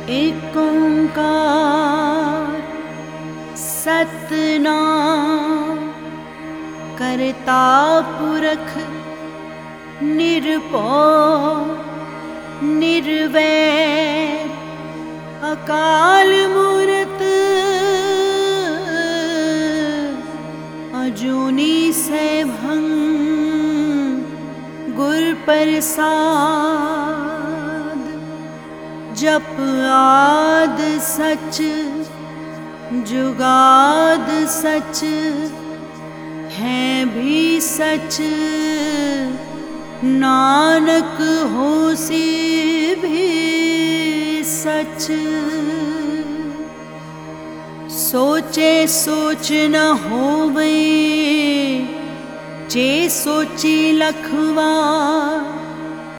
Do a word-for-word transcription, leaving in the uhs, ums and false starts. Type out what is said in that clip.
एक ओंकार सतनाम करता पुरख निर्भय निर्वैर अकाल मूरत अजूनी सैभं गुर प्रसाद। जप आद सच जुगाद सच है भी सच, नानक होसी भी सच। सोचे सोच न होवे जे सोची लखवा,